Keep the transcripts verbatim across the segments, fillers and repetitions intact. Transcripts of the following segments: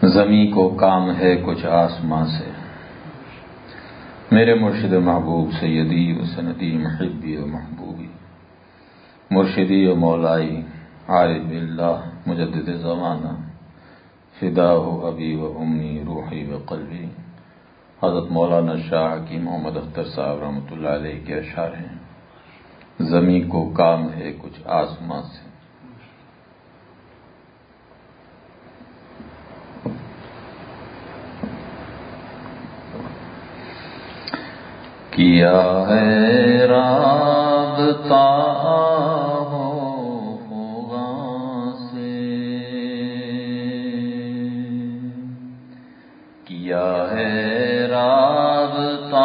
زمیں کو کام ہے کچھ آسماں سے، میرے مرشد محبوب سیدی و سندی محبی و محبوبی، مرشدی و مولائی عارف باللہ مجدد زمانہ، فداہ ابی و امی روحی و قلبی، حضرت مولانا شاہ کی محمد اختر صاحب رحمۃ اللہ علیہ کے اشعار ہیں۔ زمیں کو کام ہے کچھ آسماں سے، کیا ہے رابطہ ہو خدا سے، کیا ہے رابطہ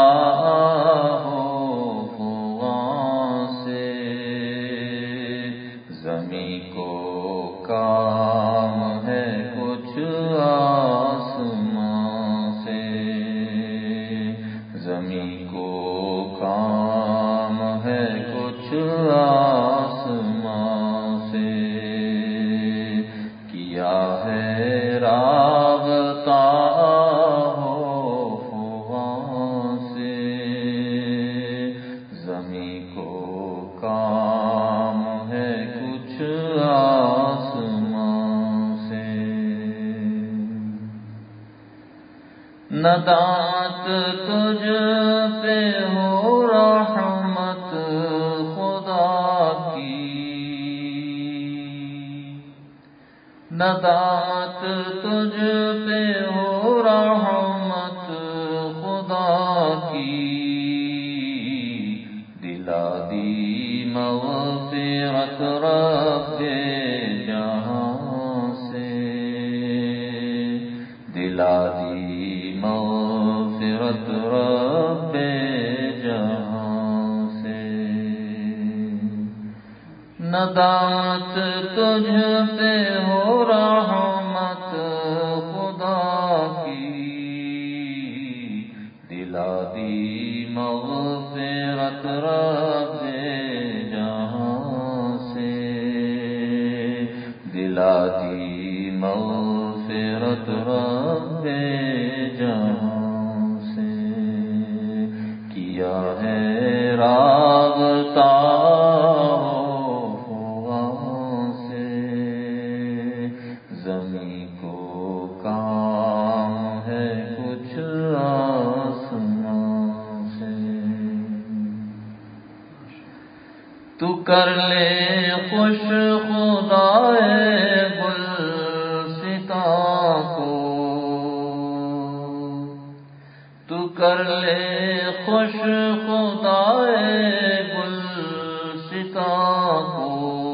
ہو خدا سے، زمیں کو کام ہے کچھ آسماں سے، زمیں کو کام ہے کچھ آسماں سے، کیا ہے رابطہ ہو خدا سے، زمیں کو کام ہے کچھ آسماں سے، ندامت تجھ پہ ہو رحمت خدا کی، ندامت تجھ پہ ہو رحمت خدا کی، دلا دی مغفرت رب جہاں سے، دلا دی مغفرت رب جہاں سے، ندامت تجھ پہ ہو رحمت خدا کی، دلا دی مغفرت رب جہاں سے، دلا دی مغفرت رب جہاں سے، کیا ہے رابطہ ہو خدا سے، زمیں کو کام ہے کچھ آسماں سے، تو کر لے خوش خدائے گلستاں کو، تو کر لے خوش خدائے گلستاں کو،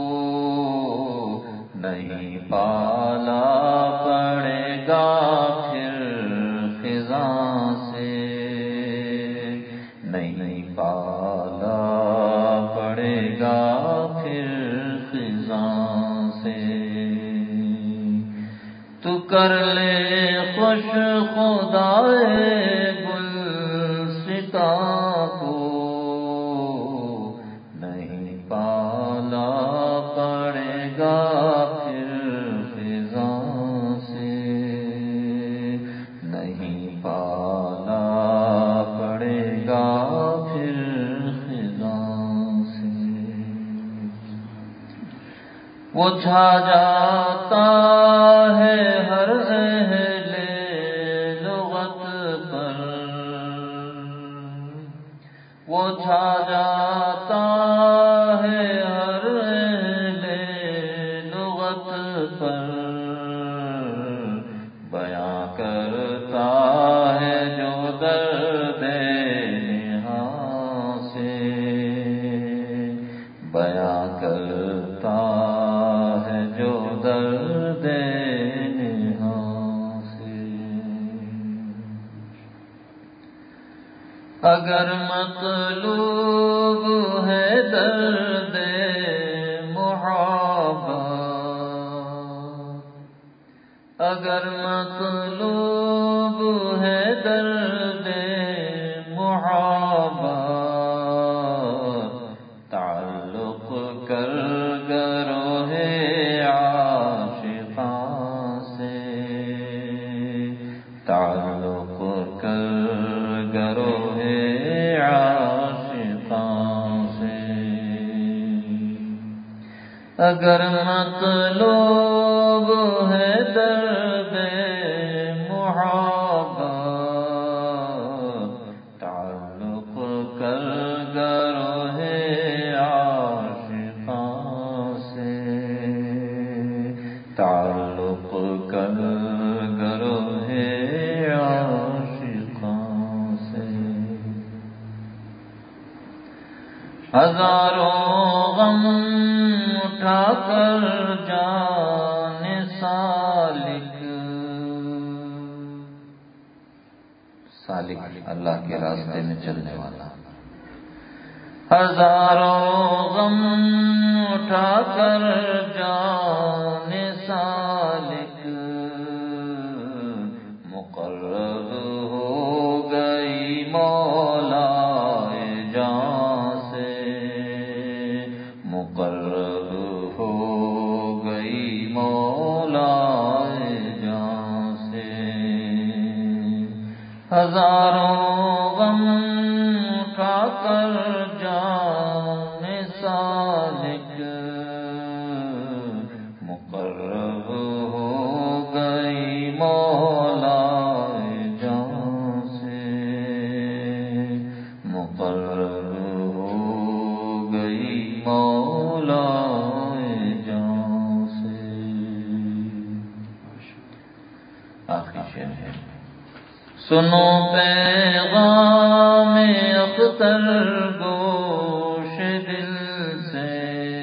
نہیں پالا پڑے گا پھر خزاں سے، نہیں پالا پڑے گا پھر خزاں سے، تو کر لے خوش خدائے گلستاں کو، نہیں پالا پڑے گا پھر خزاں سے، نہیں پالا پڑے گا پھر خزاں سے، وہ چھا جاتا ہے ہر اہل لغت پر، وہ چھا جاتا ہے ہر اہل لغت پر، بیاں کرتا ہے جو درد نہاں سے، بیاں کرتا ہے جو درد نہاں سے، اگر مطلوب ہے درد محبت، اگر مطلوب ہے درد محبت، تعلق کر گروہ عاشقاں سے، تعلق کر گروہ عاشقاں سے، اگر مطلوب ہے درد محبت، تعلق کر گروہ عاشقاں سے، تعلق کر گروہ عاشقاں سے۔ ہزاروں غم اٹھا کر جان سالک، سالک اللہ کے راستے میں چلنے والا، ہزاروں غم اٹھا کر جان سالک، مقرب ہو گئی مولا جان سے، مقرب ہو گئی مولا جان سے۔ ہزاروں غم اٹھا کر جان سالک، مقرب ہو گئی مولا جان سے، مقرب ہو گئی مولا جان سے۔ آخری شعر ہے، سنو پیغام اختر گوش دل سے،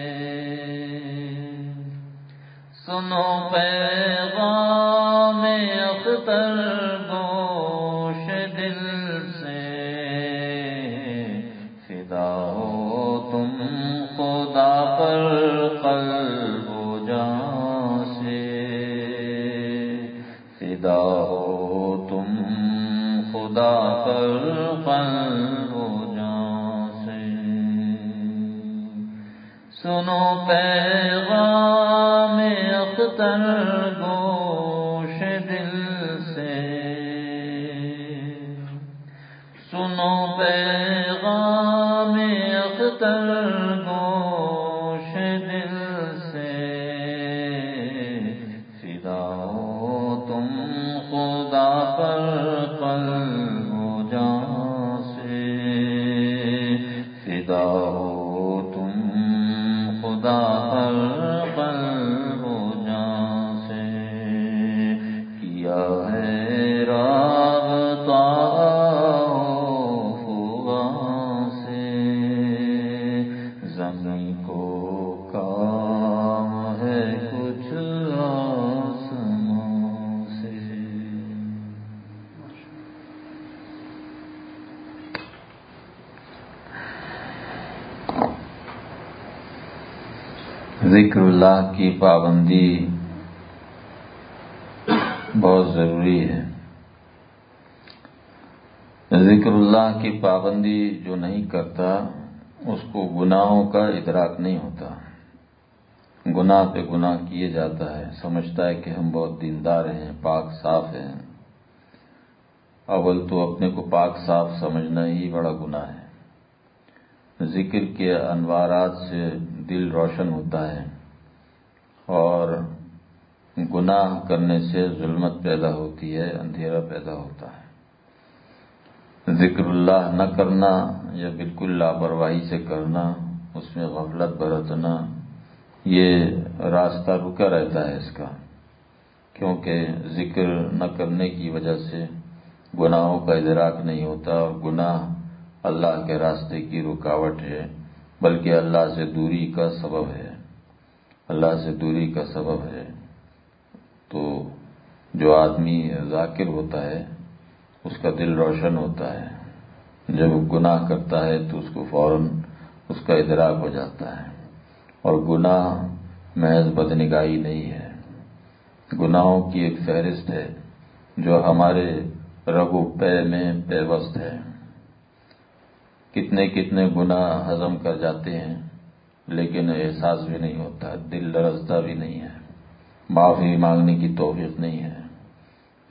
سنو پیغام اختر گوش دل سے، فدا ہو تم خدا پر قلب و جان سے، فدا ہو تم خدا پر قلب و جان سے۔ سنو پیغام اختر گوش دل سے، سنو پیغام اختر گوش دل سے، فدا ہو تم خدا پر قلب و جان سے، فدا ہو تم خدا پر قلب و جان سے۔ کیا ہے رابطہ فغاں سے، زمین کو کام ہے کچھ آسمان سے۔ ذکر اللہ کی پابندی بہت ضروری ہے۔ ذکر اللہ کی پابندی جو نہیں کرتا اس کو گناہوں کا ادراک نہیں ہوتا، گناہ پہ گناہ کیے جاتا ہے، سمجھتا ہے کہ ہم بہت دیندار ہیں، پاک صاف ہیں۔ اول تو اپنے کو پاک صاف سمجھنا ہی بڑا گناہ ہے۔ ذکر کے انوارات سے دل روشن ہوتا ہے، اور گناہ کرنے سے ظلمت پیدا ہوتی ہے، اندھیرا پیدا ہوتا ہے۔ ذکر اللہ نہ کرنا یا بالکل لاپرواہی سے کرنا، اس میں غفلت برتنا، یہ راستہ رکا رہتا ہے اس کا، کیونکہ ذکر نہ کرنے کی وجہ سے گناہوں کا ادراک نہیں ہوتا، اور گناہ اللہ کے راستے کی رکاوٹ ہے، بلکہ اللہ سے دوری کا سبب ہے، اللہ سے دوری کا سبب ہے۔ تو جو آدمی ذاکر ہوتا ہے اس کا دل روشن ہوتا ہے، جب گناہ کرتا ہے تو اس کو فوراً اس کا ادراک ہو جاتا ہے۔ اور گناہ محض بدنگاہی نہیں ہے، گناہوں کی ایک فہرست ہے جو ہمارے رگ و پے میں پیوست ہے۔ کتنے کتنے گناہ ہضم کر جاتے ہیں لیکن احساس بھی نہیں ہوتا، دل لرزتا بھی نہیں ہے، معافی مانگنے کی توفیق نہیں ہے،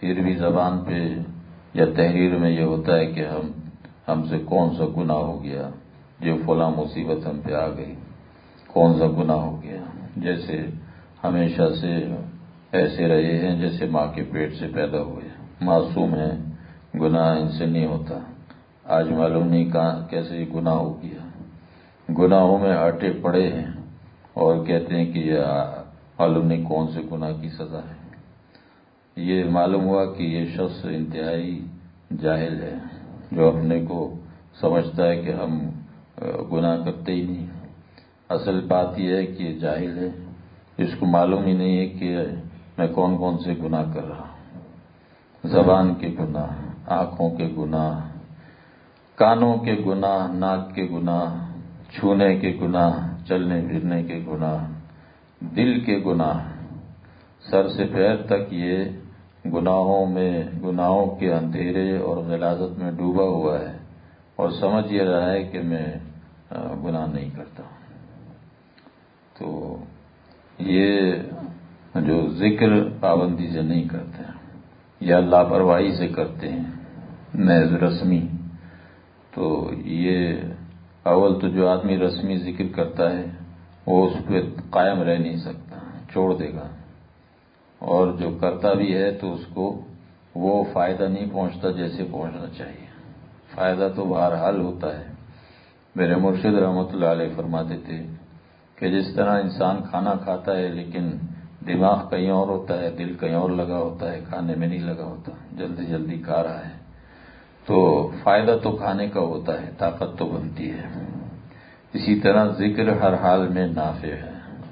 پھر بھی زبان پہ یا تحریر میں یہ ہوتا ہے کہ ہم ہم سے کون سا گناہ ہو گیا جو فلاں مصیبت ہم پہ آ گئی، کون سا گناہ ہو گیا، جیسے ہمیشہ سے ایسے رہے ہیں جیسے ماں کے پیٹ سے پیدا ہوئے، معصوم ہیں، گناہ ان سے نہیں ہوتا۔ آج معلوم نہیں کہاں کیسے گناہ ہو گیا، گناہوں میں اٹے پڑے ہیں اور کہتے ہیں کہ یہ معلوم نہیں کون سے گناہ کی سزا ہے۔ یہ معلوم ہوا کہ یہ شخص انتہائی جاہل ہے، جو اپنے کو سمجھتا ہے کہ ہم گناہ کرتے ہی نہیں۔ اصل بات یہ ہے کہ یہ جاہل ہے، اس کو معلوم ہی نہیں ہے کہ میں کون کون سے گناہ کر رہا ہوں۔ زبان کے گناہ، آنکھوں کے گناہ، کانوں کے گناہ، ناک کے گناہ، چھونے کے گناہ، چلنے پھرنے کے گناہ، دل کے گناہ، سر سے پیر تک یہ گناہوں میں گناہوں کے اندھیرے اور غلاظت میں ڈوبا ہوا ہے اور سمجھ یہ رہا ہے کہ میں گناہ نہیں کرتا۔ تو یہ جو ذکر پابندی سے نہیں کرتے ہیں یا لاپرواہی سے کرتے ہیں محض رسمی، تو یہ اول تو جو آدمی رسمی ذکر کرتا ہے وہ اس پہ قائم رہ نہیں سکتا، چھوڑ دے گا، اور جو کرتا بھی ہے تو اس کو وہ فائدہ نہیں پہنچتا جیسے پہنچنا چاہیے۔ فائدہ تو بہرحال ہوتا ہے۔ میرے مرشد رحمۃ اللہ علیہ فرماتے تھے کہ جس طرح انسان کھانا کھاتا ہے لیکن دماغ کہیں اور ہوتا ہے، دل کہیں اور لگا ہوتا ہے، کھانے میں نہیں لگا ہوتا، جلدی جلدی کھا رہا ہے، تو فائدہ تو کھانے کا ہوتا ہے، طاقت تو بنتی ہے۔ اسی طرح ذکر ہر حال میں نافع ہے،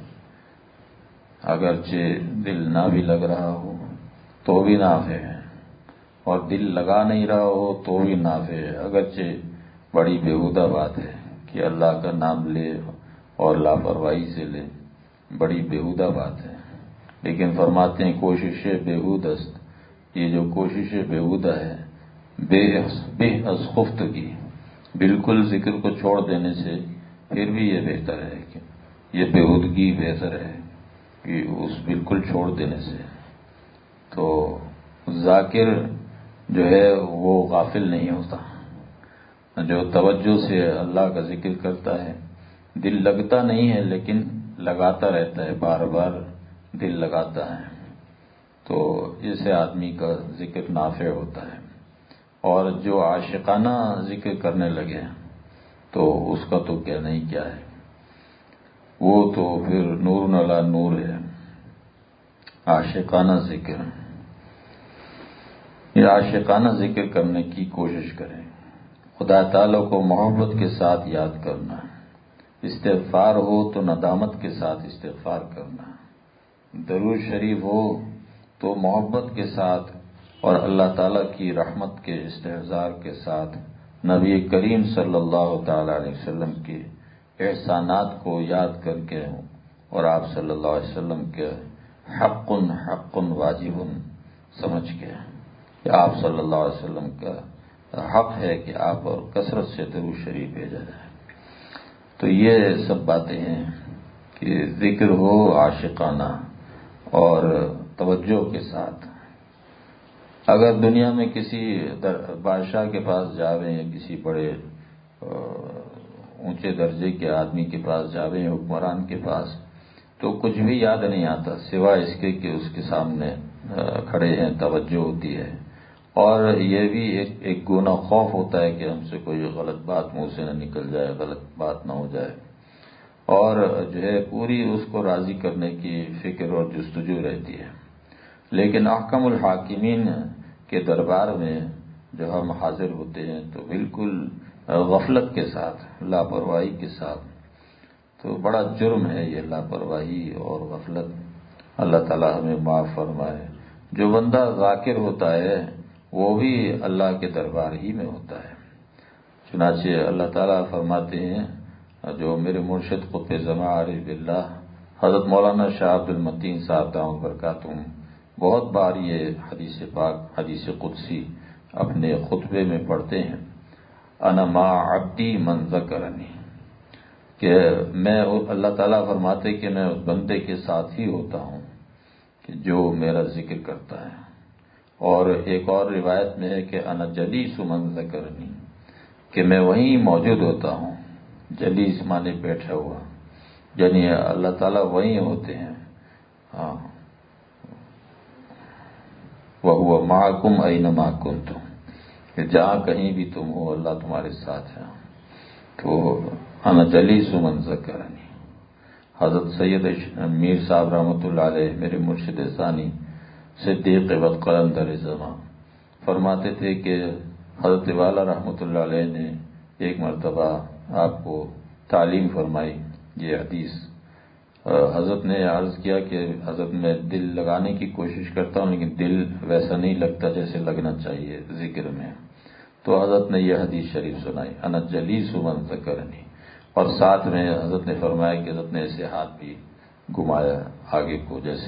اگرچہ دل نہ بھی لگ رہا ہو تو بھی نافع ہے، اور دل لگا نہیں رہا ہو تو بھی نافع ہے، اگرچہ بڑی بیہودہ بات ہے کہ اللہ کا نام لے اور لاپرواہی سے لے، بڑی بیہودہ بات ہے، لیکن فرماتے ہیں کوشش بیہود است، یہ جو کوشش بیہودہ ہے، بے بے از خفتگی، بالکل ذکر کو چھوڑ دینے سے پھر بھی یہ بہتر ہے کہ یہ بیہودگی بہتر ہے کہ اس بالکل چھوڑ دینے سے۔ تو ذاکر جو ہے وہ غافل نہیں ہوتا، جو توجہ سے اللہ کا ذکر کرتا ہے، دل لگتا نہیں ہے لیکن لگاتا رہتا ہے، بار بار دل لگاتا ہے، تو اسے آدمی کا ذکر نافع ہوتا ہے۔ اور جو عاشقانہ ذکر کرنے لگے تو اس کا تو کہنا ہی کیا ہے، وہ تو پھر نور علی نور ہے۔ عاشقانہ ذکر، یہ عاشقانہ ذکر کرنے کی کوشش کریں، خدا تعالیٰ کو محبت کے ساتھ یاد کرنا، استغفار ہو تو ندامت کے ساتھ استغفار کرنا، درود شریف ہو تو محبت کے ساتھ اور اللہ تعالیٰ کی رحمت کے استحضار کے ساتھ نبی کریم صلی اللہ تعالی علیہ وسلم کے احسانات کو یاد کر کے اور آپ صلی اللہ علیہ وسلم کے حق حق واجب سمجھ کے کہ آپ صلی اللہ علیہ وسلم کا حق ہے کہ آپ پر کثرت سے درود شریف بھیجا جائے۔ تو یہ سب باتیں ہیں کہ ذکر ہو عاشقانہ اور توجہ کے ساتھ۔ اگر دنیا میں کسی بادشاہ کے پاس جاویں یا کسی بڑے اونچے درجے کے آدمی کے پاس جاویں، حکمران کے پاس، تو کچھ بھی یاد نہیں آتا سوائے اس کے کہ اس کے سامنے کھڑے ہیں، توجہ ہوتی ہے، اور یہ بھی ایک ایک گونا خوف ہوتا ہے کہ ہم سے کوئی غلط بات منہ سے نہ نکل جائے، غلط بات نہ ہو جائے، اور جو ہے پوری اس کو راضی کرنے کی فکر اور جستجو رہتی ہے۔ لیکن احکم الحاکمین کے دربار میں جو ہم حاضر ہوتے ہیں تو بالکل غفلت کے ساتھ، لاپرواہی کے ساتھ، تو بڑا جرم ہے یہ لاپرواہی اور غفلت، اللہ تعالی ہمیں معاف فرمائے۔ جو بندہ ذاکر ہوتا ہے وہ بھی اللہ کے دربار ہی میں ہوتا ہے۔ چنانچہ اللہ تعالیٰ فرماتے ہیں، جو میرے مرشد قطب زمان عارف باللہ حضرت مولانا شاہ عبد المتین صاحب دامت برکاتہم بہت بار یہ حدیث پاک، حدیث قدسی اپنے خطبے میں پڑھتے ہیں، انا مع عبدی من ذکرنی، کہ میں اللہ تعالیٰ فرماتے کہ میں اس بندے کے ساتھ ہی ہوتا ہوں کہ جو میرا ذکر کرتا ہے۔ اور ایک اور روایت میں ہے کہ انا جلیس من ذکرنی، کہ میں وہیں موجود ہوتا ہوں. جلیس مانے بیٹھا ہوا، یعنی اللہ تعالیٰ وہیں ہوتے ہیں. ہاں، وَهُوَ مَعَكُمْ أَيْنَمَا كُنتُمْ، کہ جہاں کہیں بھی تم ہو اللہ تمہارے ساتھ ہے. تو انا جلیس من ذکرنی. حضرت سید میر صاحب رحمۃ اللہ علیہ، میرے مرشد ثانی صدیق وقت قلندر زمان، فرماتے تھے کہ حضرت والا رحمۃ اللہ علیہ نے ایک مرتبہ آپ کو تعلیم فرمائی یہ حدیث. حضرت نے عرض کیا کہ حضرت میں دل لگانے کی کوشش کرتا ہوں لیکن دل ویسا نہیں لگتا جیسے لگنا چاہیے ذکر میں. تو حضرت نے یہ حدیث شریف سنائی، انا جلیس من ذکرنی، اور ساتھ میں حضرت نے فرمایا کہ حضرت نے ایسے ہاتھ بھی گھمایا آگے کو، جیسے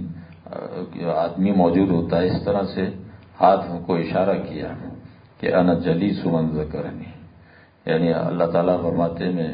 یہیں آدمی موجود ہوتا ہے اس طرح سے ہاتھ کو اشارہ کیا کہ انا جلیس من ذکرنی، یعنی اللہ تعالیٰ فرماتے میں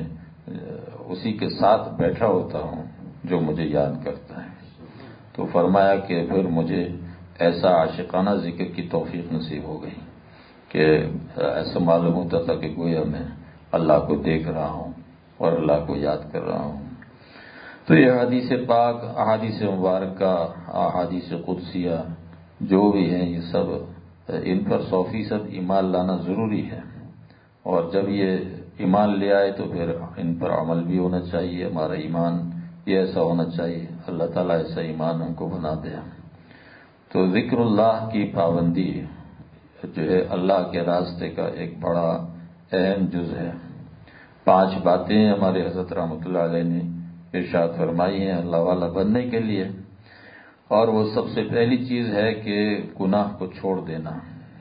اسی کے ساتھ بیٹھا ہوتا ہوں جو مجھے یاد کرتا ہے. تو فرمایا کہ پھر مجھے ایسا عاشقانہ ذکر کی توفیق نصیب ہو گئی کہ ایسا معلوم ہوتا تھا کہ گویا میں اللہ کو دیکھ رہا ہوں اور اللہ کو یاد کر رہا ہوں. تو یہ حدیث پاک، احادیث مبارکہ، احادیث قدسیہ جو بھی ہیں، یہ سب ان پر سو فیصد ایمان لانا ضروری ہے. اور جب یہ ایمان لے آئے تو پھر ان پر عمل بھی ہونا چاہیے. ہمارا ایمان یہ ایسا ہونا چاہیے، اللہ تعالیٰ ایسا ایمان ہم کو بنا دے. تو ذکر اللہ کی پابندی جو ہے اللہ کے راستے کا ایک بڑا اہم جز ہے. پانچ باتیں ہمارے حضرت رحمۃ اللہ علیہ نے ارشاد فرمائی ہیں اللہ والا بننے کے لیے، اور وہ سب سے پہلی چیز ہے کہ گناہ کو چھوڑ دینا،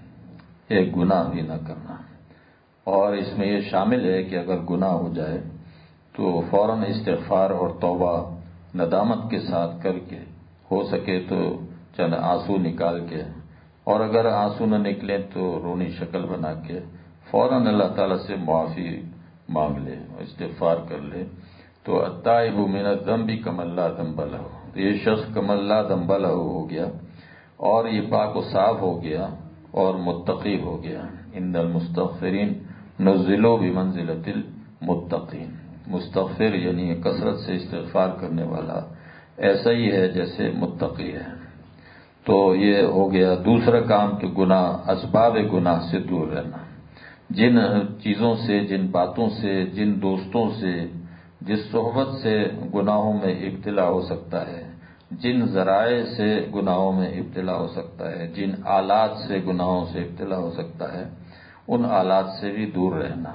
ایک گناہ بھی نہ کرنا. اور اس میں یہ شامل ہے کہ اگر گناہ ہو جائے تو فوراً استغفار اور توبہ ندامت کے ساتھ کر کے، ہو سکے تو چند آنسو نکال کے، اور اگر آنسو نہ نکلیں تو رونی شکل بنا کے فوراً اللہ تعالیٰ سے معافی مانگ لے، استغفار کر لے. تو التائب من الذنب کمن لا ذنب لہ، یہ شخص کمن لا ذنب لہ ہو گیا اور یہ پاک و صاف ہو گیا اور متقی ہو گیا. ان المستغفرین نزلوا بمنزلۃ المتقین. مستغفر یعنی کثرت سے استغفار کرنے والا ایسا ہی ہے جیسے متقی ہے. تو یہ ہو گیا دوسرا کام کہ گناہ، اسباب گناہ سے دور رہنا. جن چیزوں سے، جن باتوں سے، جن دوستوں سے، جس صحبت سے گناہوں میں ابتلا ہو سکتا ہے، جن ذرائع سے گناہوں میں ابتلا ہو سکتا ہے، جن آلات سے گناہوں سے ابتلا ہو سکتا ہے، ان آلات سے بھی دور رہنا.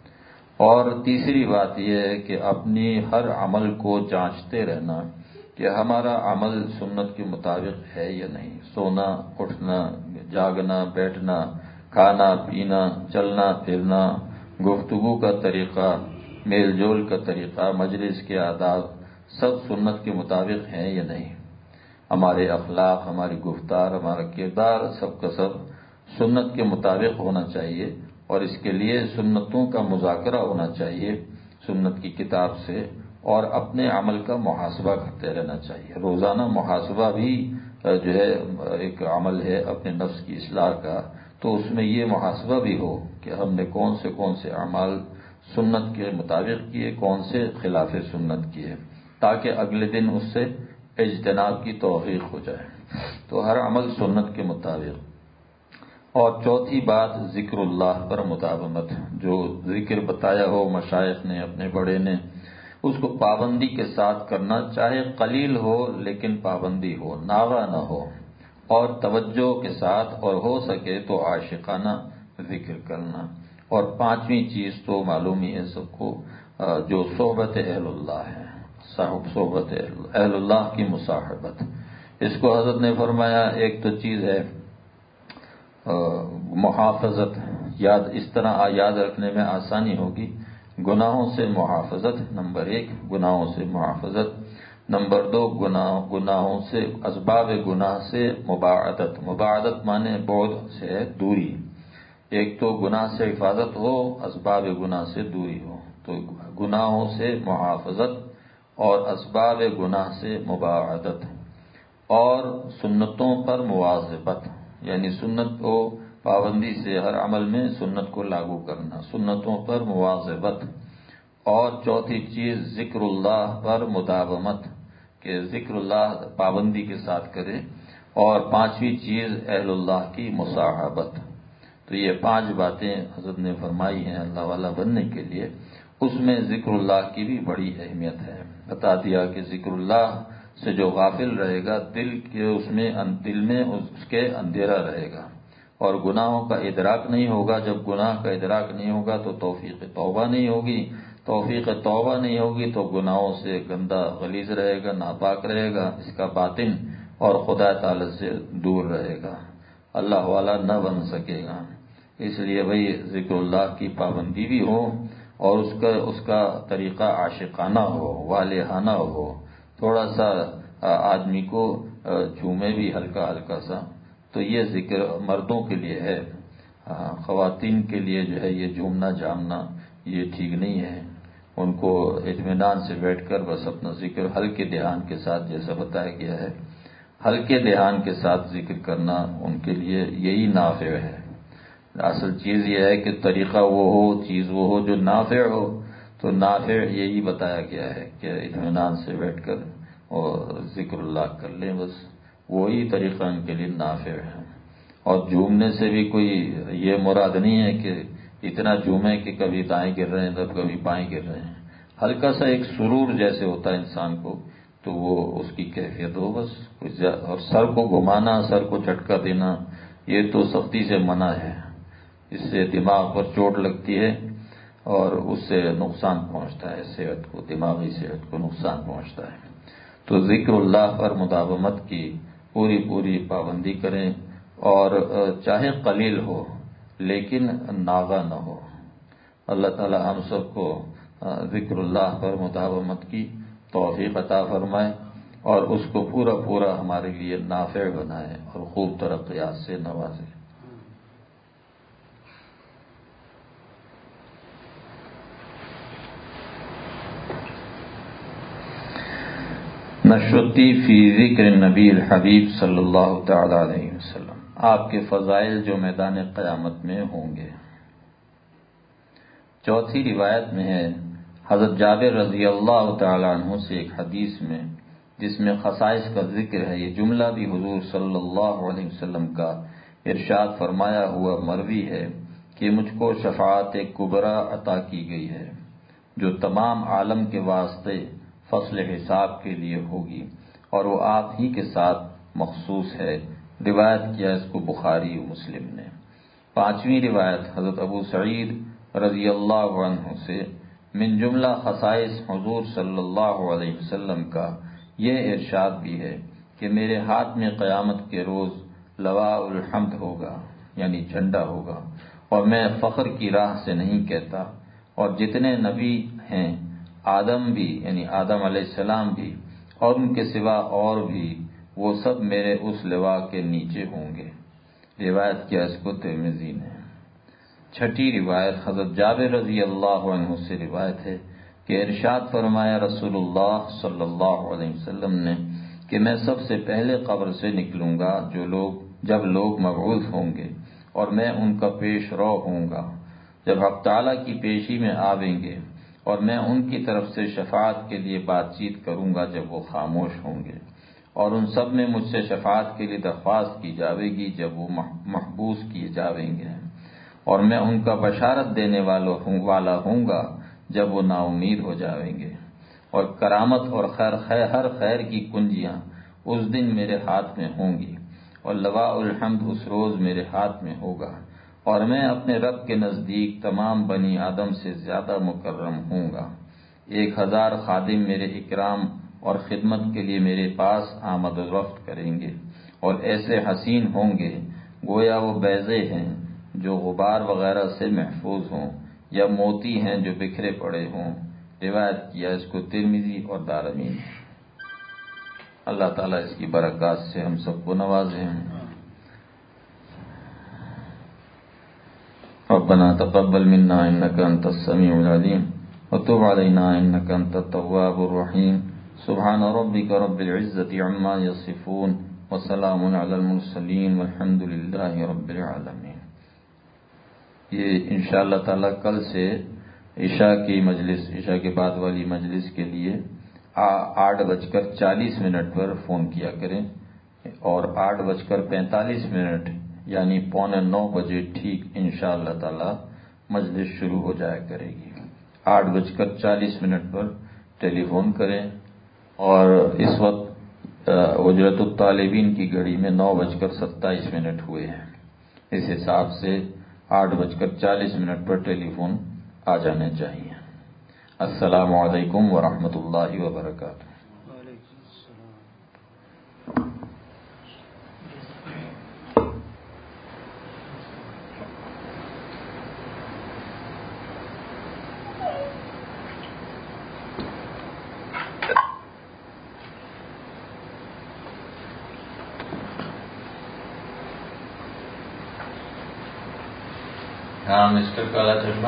اور تیسری بات یہ ہے کہ اپنی ہر عمل کو جانچتے رہنا کہ ہمارا عمل سنت کے مطابق ہے یا نہیں. سونا، اٹھنا، جاگنا، بیٹھنا، کھانا پینا، چلنا پھرنا، گفتگو کا طریقہ، میل جول کا طریقہ، مجلس کے آداب سب سنت کے مطابق ہیں یا نہیں. ہمارے اخلاق، ہماری گفتار، ہمارا کردار سب کا سب سنت کے مطابق ہونا چاہیے. اور اس کے لیے سنتوں کا مذاکرہ ہونا چاہیے سنت کی کتاب سے، اور اپنے عمل کا محاسبہ کرتے رہنا چاہیے. روزانہ محاسبہ بھی جو ہے ایک عمل ہے اپنے نفس کی اصلاح کا. تو اس میں یہ محاسبہ بھی ہو کہ ہم نے کون سے کون سے اعمال سنت کے مطابق کیے، کون سے خلاف سنت کیے، تاکہ اگلے دن اس سے اجتناب کی توفیق ہو جائے. تو ہر عمل سنت کے مطابق. اور چوتھی بات ذکر اللہ پر مداومت. جو ذکر بتایا ہو مشائخ نے، اپنے بڑے نے، اس کو پابندی کے ساتھ کرنا، چاہے قلیل ہو لیکن پابندی ہو، ناغہ نہ ہو، اور توجہ کے ساتھ، اور ہو سکے تو عاشقانہ ذکر کرنا. اور پانچویں چیز تو معلوم ہی ہے سب کو، جو صحبت اہل اللہ ہے، صاحب صحبت اہل اللہ کی مصاحبت. اس کو حضرت نے فرمایا ایک تو چیز ہے محافظت. یاد اس طرح یاد رکھنے میں آسانی ہوگی. گناہوں سے محافظت، نمبر ایک گناہوں سے محافظت. نمبر دو گناہ گناہوں سے، اسباب گناہ سے مباعدت. مباعدت مانے بعد سے ہے، دوری. ایک تو گناہ سے حفاظت ہو، اسباب گناہ سے دوری ہو. تو گناہوں سے محافظت اور اسباب گناہ سے مباعدت، اور سنتوں پر مواظبت. یعنی سنت کو پابندی سے ہر عمل میں سنت کو لاگو کرنا، سنتوں پر مواظبت. اور چوتھی چیز ذکر اللہ پر مداومت، کہ ذکر اللہ پابندی کے ساتھ کرے. اور پانچویں چیز اہل اللہ کی مصاحبت. تو یہ پانچ باتیں حضرت نے فرمائی ہیں اللہ والا بننے کے لیے. اس میں ذکر اللہ کی بھی بڑی اہمیت ہے. بتا دیا کہ ذکر اللہ سے جو غافل رہے گا دل کے اس میں دل میں اس کے اندھیرا رہے گا اور گناہوں کا ادراک نہیں ہوگا. جب گناہ کا ادراک نہیں ہوگا تو توفیق توبہ نہیں ہوگی، توفیق توبہ نہیں ہوگی تو گناہوں سے گندا غلیظ رہے گا، ناپاک رہے گا، اس کا باطن اور خدا تعالی سے دور رہے گا، اللہ والا نہ بن سکے گا. اس لیے بھئی ذکر اللہ کی پابندی بھی ہو اور اس کا اس کا طریقہ عاشقانہ ہو، والہانہ ہو. تھوڑا سا آدمی کو جھومے بھی ہلکا ہلکا سا، تو یہ ذکر مردوں کے لیے ہے. خواتین کے لیے جو ہے یہ جھومنا جامنا یہ ٹھیک نہیں ہے. ان کو اطمینان سے بیٹھ کر بس اپنا ذکر ہلکے دھیان کے ساتھ، جیسا بتایا گیا ہے، ہلکے دھیان کے ساتھ ذکر کرنا ان کے لیے یہی نافع ہے. اصل چیز یہ ہے کہ طریقہ وہ ہو، چیز وہ ہو جو نافع ہو. تو نافع یہی بتایا گیا ہے کہ اطمینان سے بیٹھ کر اور ذکر اللہ کر لیں، بس وہی طریقہ ان کے لیے نافع ہے. اور جھومنے سے بھی کوئی یہ مراد نہیں ہے کہ اتنا جھومے کہ کبھی دائیں گر رہے ہیں تب کبھی بائیں گر رہے ہیں. ہلکا سا ایک سرور جیسے ہوتا ہے انسان کو، تو وہ اس کی کیفیت ہو بس. اور سر کو گھمانا، سر کو جھٹکا دینا یہ تو سختی سے منع ہے. اس سے دماغ پر چوٹ لگتی ہے اور اس سے نقصان پہنچتا ہے صحت کو، دماغی صحت کو نقصان پہنچتا ہے. تو ذکر اللہ پر مداومت کی پوری پوری پابندی کریں، اور چاہے قلیل ہو لیکن ناغا نہ ہو. اللہ تعالی ہم سب کو ذکر اللہ پر مداومت کی توفیق عطا فرمائے اور اس کو پورا پورا ہمارے لیے نافع بنائے اور خوب ترقیات سے نوازے. نشوتی فی ذکر نبی الحبیب صلی اللہ تعالی علیہ وسلم، آپ کے فضائل جو میدان قیامت میں ہوں گے. چوتھی روایت میں ہے حضرت جابر رضی اللہ تعالی عنہ سے ایک حدیث میں جس میں خصائص کا ذکر ہے. یہ جملہ بھی حضور صلی اللہ علیہ وسلم کا ارشاد فرمایا ہوا مروی ہے کہ مجھ کو شفاعت کبریٰ عطا کی گئی ہے جو تمام عالم کے واسطے فصل حساب کے لیے ہوگی، اور وہ آپ ہی کے ساتھ مخصوص ہے. روایت کیا اس کو بخاری و مسلم نے. پانچویں روایت حضرت ابو سعید رضی اللہ عنہ سے من جملہ خصائص حضور صلی اللہ علیہ وسلم کا یہ ارشاد بھی ہے کہ میرے ہاتھ میں قیامت کے روز لواء الحمد ہوگا، یعنی جھنڈا ہوگا، اور میں فخر کی راہ سے نہیں کہتا. اور جتنے نبی ہیں، آدم بھی یعنی آدم علیہ السلام بھی اور ان کے سوا اور بھی، وہ سب میرے اس لواء کے نیچے ہوں گے. روایت کیا اس کو ترمذی نے. چھٹی روایت حضرت جابر رضی اللہ عنہ سے روایت ہے کہ ارشاد فرمایا رسول اللہ صلی اللہ علیہ وسلم نے کہ میں سب سے پہلے قبر سے نکلوں گا جو لوگ جب لوگ مبعوث ہوں گے، اور میں ان کا پیش رو ہوں گا جب حق تعالیٰ کی پیشی میں آویں گے، اور میں ان کی طرف سے شفاعت کے لیے بات چیت کروں گا جب وہ خاموش ہوں گے، اور ان سب میں مجھ سے شفاعت کے لیے درخواست کی جاوے گی جب وہ محبوس کیے جاویں گے، اور میں ان کا بشارت دینے والا ہوں گا جب وہ نا امید ہو جاویں گے. اور کرامت اور خیر خیر ہر خیر کی کنجیاں اس دن میرے ہاتھ میں ہوں گی، اور لواء الحمد اس روز میرے ہاتھ میں ہوگا، اور میں اپنے رب کے نزدیک تمام بنی آدم سے زیادہ مکرم ہوں گا. ایک ہزار خادم میرے اکرام اور خدمت کے لیے میرے پاس آمد و رفت کریں گے، اور ایسے حسین ہوں گے گویا وہ بیضے ہیں جو غبار وغیرہ سے محفوظ ہوں، یا موتی ہیں جو بکھرے پڑے ہوں. روایت کیا اس کو ترمذی اور دارمی. اللہ تعالیٰ اس کی برکات سے ہم سب کو نوازے. ربنا تقبل منا انك انت السميع العليم وتب علينا انك انت التواب الرحيم. سبحان ربك رب العزة عما يصفون وسلام علی المرسلین والحمد للہ رب العالمین۔ یہ انشاءاللہ تعالی کل سے عشاء کی مجلس، عشاء کے بعد والی مجلس کے لیے آٹھ بج کر چالیس منٹ پر فون کیا کریں اور آٹھ بج کر پینتالیس منٹ یعنی پونے نو بجے ٹھیک انشاءاللہ تعالی مجلس شروع ہو جایا کرے گی۔ آٹھ بج کر چالیس منٹ پر ٹیلی فون کریں اور اس وقت اجرت الطالبین کی گھڑی میں نو بج کر ستائیس منٹ ہوئے ہیں، اس حساب سے آٹھ بج کر چالیس منٹ پر ٹیلی فون آ جانے چاہیے۔ السلام علیکم ورحمۃ اللہ وبرکاتہ۔ ہاں مسٹر کالا چشمہ،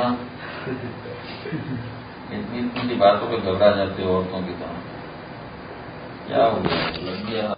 اتنی اتنی باتوں پہ گھبرا جاتے ہو عورتوں کی طرح، کیا ہو گیا؟ لگ گیا